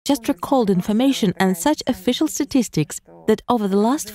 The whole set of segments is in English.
just recalled information and such official statistics that over the last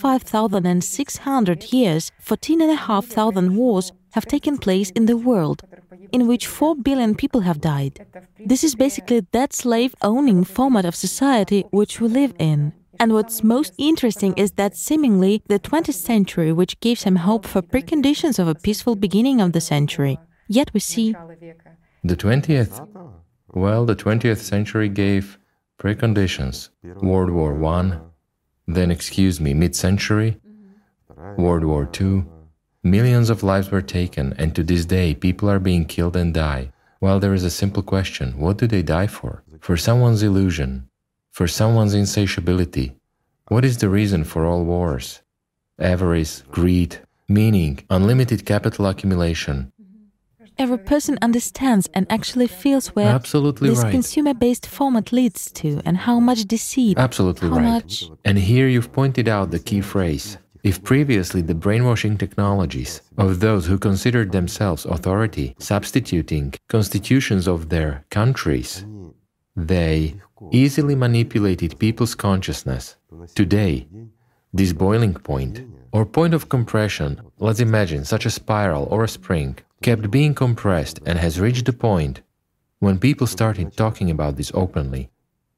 5,600 years, 14,500 wars have taken place in the world, in which 4 billion people have died. This is basically that slave-owning format of society which we live in. And what's most interesting is that seemingly the 20th century, which gave some hope for preconditions of a peaceful beginning of the century. Yet we see... The 20th? Well, the 20th century gave preconditions. World War I, then, mid-century, World War II. Millions of lives were taken, and to this day people are being killed and die. Well, there is a simple question: what do they die for? For someone's illusion, for someone's insatiability. What is the reason for all wars? Avarice, greed, meaning, unlimited capital accumulation. Every person understands and actually feels where Absolutely this right. consumer-based format leads to and how much deceit, Absolutely how right. much... And here you've pointed out the key phrase. If previously the brainwashing technologies of those who considered themselves authority, substituting constitutions of their countries, they easily manipulated people's consciousness. Today, this boiling point, or point of compression, let's imagine such a spiral or a spring, kept being compressed and has reached the point when people started talking about this openly.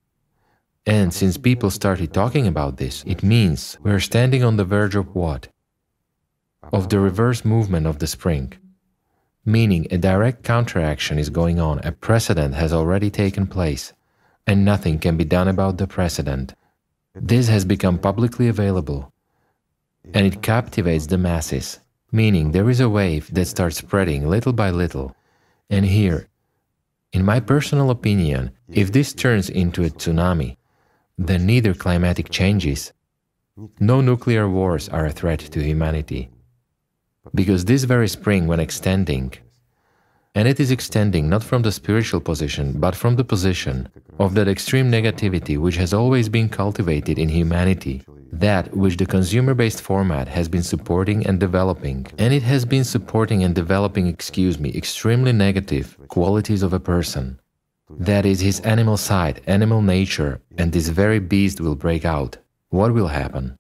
And since people started talking about this, it means we're standing on the verge of what? Of the reverse movement of the spring. Meaning a direct counteraction is going on, a precedent has already taken place, and nothing can be done about the precedent. This has become publicly available, and it captivates the masses, meaning there is a wave that starts spreading little by little. And here, in my personal opinion, if this turns into a tsunami, then neither climatic changes, no nuclear wars are a threat to humanity. Because this very spring, when extending, and it is extending not from the spiritual position, but from the position of that extreme negativity which has always been cultivated in humanity, that which the consumer-based format has been supporting and developing. And it has been supporting and developing, extremely negative qualities of a person. That is his animal side, animal nature, and this very beast will break out. What will happen?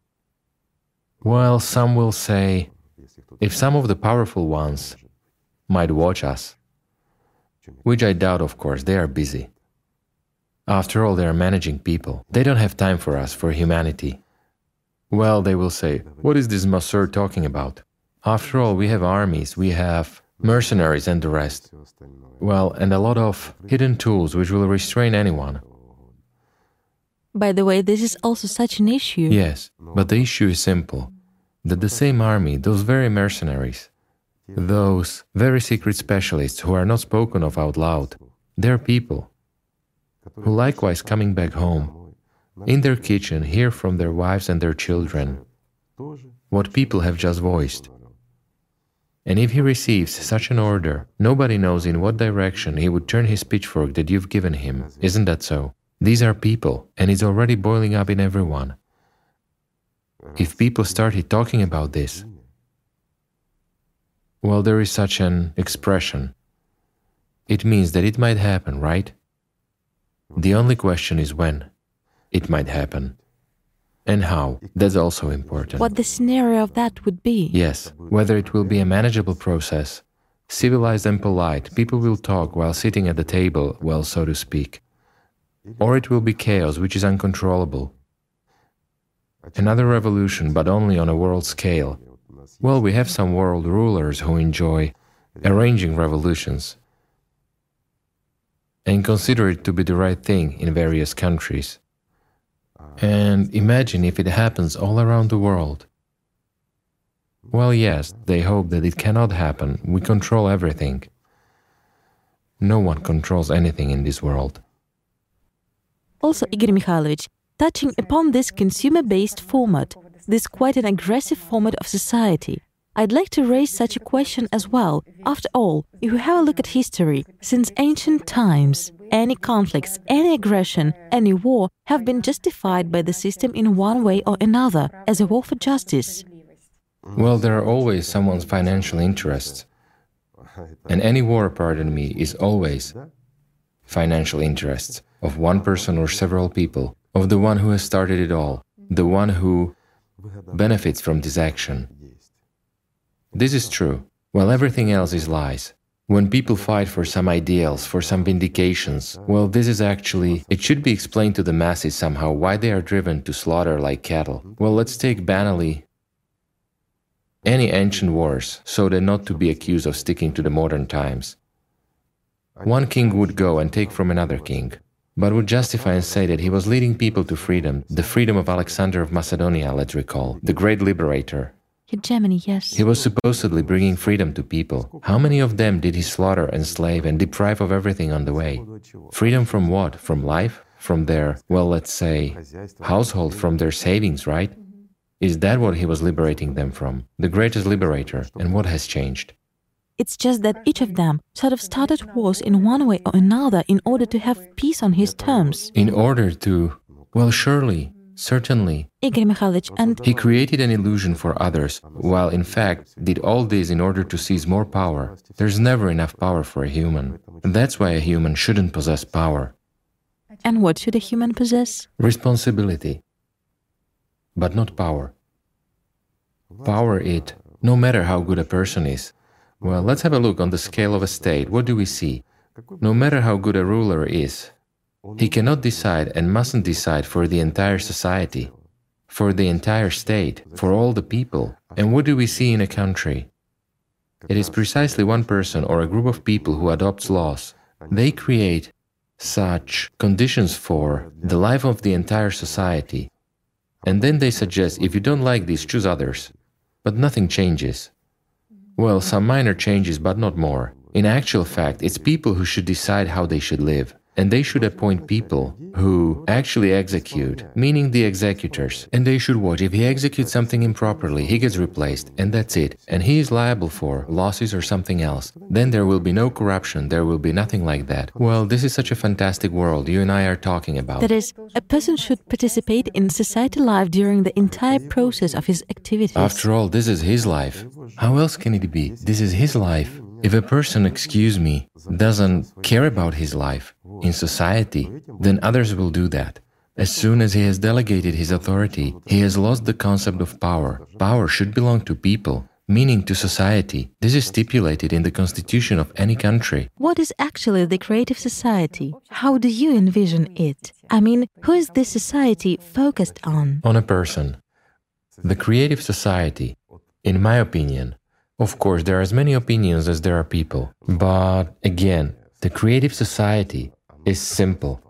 Well, some will say, if some of the powerful ones might watch us, which I doubt, of course, they are busy. After all, they are managing people. They don't have time for us, for humanity. Well, they will say, what is this Masseur talking about? After all, we have armies, we have mercenaries and the rest. Well, and a lot of hidden tools which will restrain anyone. By the way, this is also such an issue. Yes, but the issue is simple. That the same army, those very mercenaries, those very secret specialists who are not spoken of out loud, they're people who likewise coming back home, in their kitchen, hear from their wives and their children what people have just voiced. And if he receives such an order, nobody knows in what direction he would turn his pitchfork that you've given him. Isn't that so? These are people, and it's already boiling up in everyone. If people started talking about this, well, there is such an expression. It means that it might happen, right? The only question is when it might happen. And how, that's also important. What the scenario of that would be. Yes, whether it will be a manageable process, civilized and polite, people will talk while sitting at the table, well, so to speak. Or it will be chaos, which is uncontrollable. Another revolution, but only on a world scale. Well, we have some world rulers who enjoy arranging revolutions and consider it to be the right thing in various countries. And imagine if it happens all around the world. Well, yes, they hope that it cannot happen. We control everything. No one controls anything in this world. Also, Igor Mikhailovich, touching upon this consumer-based format, this quite an aggressive format of society, I'd like to raise such a question as well. After all, if we have a look at history, since ancient times, any conflicts, any aggression, any war have been justified by the system in one way or another as a war for justice. Well, there are always someone's financial interests. And any war, pardon me, is always financial interests. of one person or several people, of the one who has started it all, the one who benefits from this action. This is true, while everything else is lies. When people fight for some ideals, for some vindications, well, this is actually, it should be explained to the masses somehow why they are driven to slaughter like cattle. Well, let's take banally any ancient wars, so that not to be accused of sticking to the modern times. One king would go and take from another king, but would justify and say that he was leading people to freedom, the freedom of Alexander of Macedonia, let's recall, the great liberator. Hegemony, yes. He was supposedly bringing freedom to people. How many of them did he slaughter, enslave, and deprive of everything on the way? Freedom from what? From life? From their, well, let's say, household, from their savings, right? Is that what he was liberating them from? The greatest liberator. And what has changed? It's just that each of them sort of started wars in one way or another in order to have peace on his terms. In order to, well, surely, certainly. Igor Mikhailovich, and he created an illusion for others, while in fact did all this in order to seize more power. There's never enough power for a human. That's why a human shouldn't possess power. And what should a human possess? Responsibility. But not power. Power it, no matter how good a person is. Well, let's have a look on the scale of a state. What do we see? No matter how good a ruler is, he cannot decide and mustn't decide for the entire society, for the entire state, for all the people. And what do we see in a country? It is precisely one person or a group of people who adopts laws. They create such conditions for the life of the entire society. And then they suggest, if you don't like this, choose others. But nothing changes. Well, some minor changes, but not more. In actual fact, it's people who should decide how they should live. And they should appoint people who actually execute, meaning the executors. And they should watch. If he executes something improperly, he gets replaced, and that's it. And he is liable for losses or something else. Then there will be no corruption, there will be nothing like that. Well, this is such a fantastic world you and I are talking about. That is, a person should participate in society life during the entire process of his activities. After all, this is his life. How else can it be? This is his life. If a person, excuse me, doesn't care about his life in society, then others will do that. As soon as he has delegated his authority, he has lost the concept of power. Power should belong to people, meaning to society. This is stipulated in the constitution of any country. What is actually the creative society? How do you envision it? I mean, who is this society focused on? On a person. The creative society, in my opinion, of course, there are as many opinions as there are people. But again, the creative society is simple.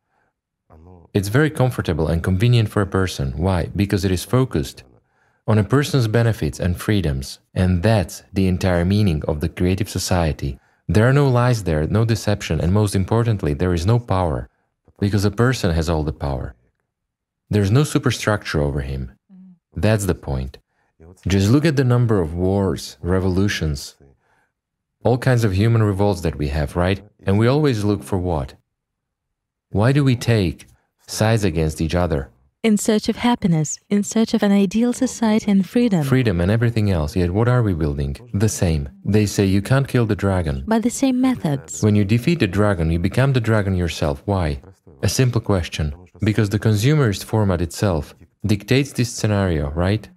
It's very comfortable and convenient for a person. Why? Because it is focused on a person's benefits and freedoms. And that's the entire meaning of the creative society. There are no lies there, no deception, and most importantly, there is no power. Because a person has all the power. There's no superstructure over him. That's the point. Just look at the number of wars, revolutions, all kinds of human revolts that we have, right? And we always look for what? Why do we take sides against each other? In search of happiness, in search of an ideal society and freedom. Freedom and everything else, yet what are we building? The same. They say you can't kill the dragon. By the same methods. When you defeat the dragon, you become the dragon yourself. Why? A simple question. Because the consumerist format itself dictates this scenario, right?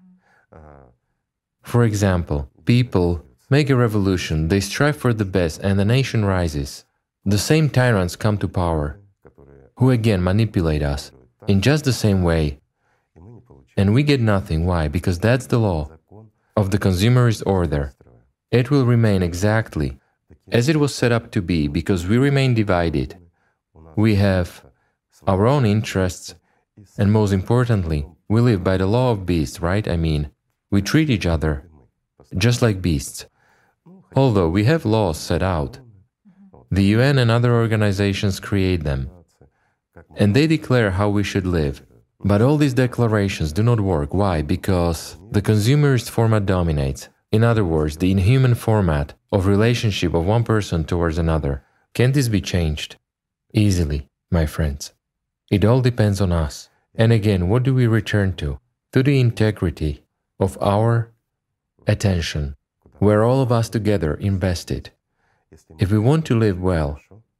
For example, people make a revolution, they strive for the best and the nation rises. The same tyrants come to power, who again manipulate us in just the same way. And we get nothing. Why? Because that's the law of the consumerist order. It will remain exactly as it was set up to be because we remain divided. We have our own interests and most importantly, we live by the law of beasts, right? I mean, we treat each other just like beasts. Although we have laws set out, the UN and other organizations create them, and they declare how we should live. But all these declarations do not work. Why? Because the consumerist format dominates. In other words, the inhuman format of relationship of one person towards another. Can this be changed? Easily, my friends. It all depends on us. And again, what do we return to? To the integrity of our attention, where all of us together invest it. If we want to live well,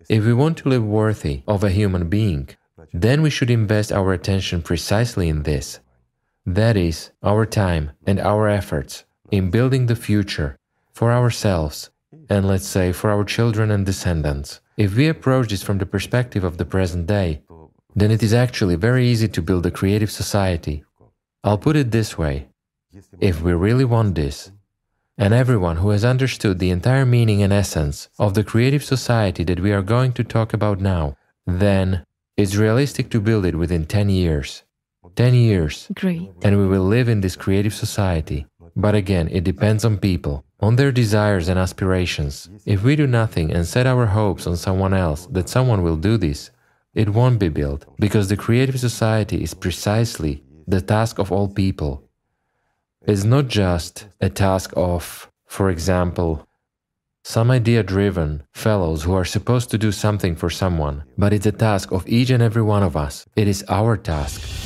If we want to live worthy of a human being, then we should invest our attention precisely in this. That is, our time and our efforts in building the future for ourselves and, let's say, for our children and descendants. If we approach this from the perspective of the present day, then it is actually very easy to build a creative society. I'll put it this way. If we really want this, and everyone who has understood the entire meaning and essence of the creative society that we are going to talk about now, then it's realistic to build it within 10 years. 10 years. Great. And we will live in this creative society. But again, it depends on people, on their desires and aspirations. If we do nothing and set our hopes on someone else that someone will do this, it won't be built, because the creative society is precisely the task of all people. It's not just a task of, for example, some idea-driven fellows who are supposed to do something for someone, but it's a task of each and every one of us. It is our task.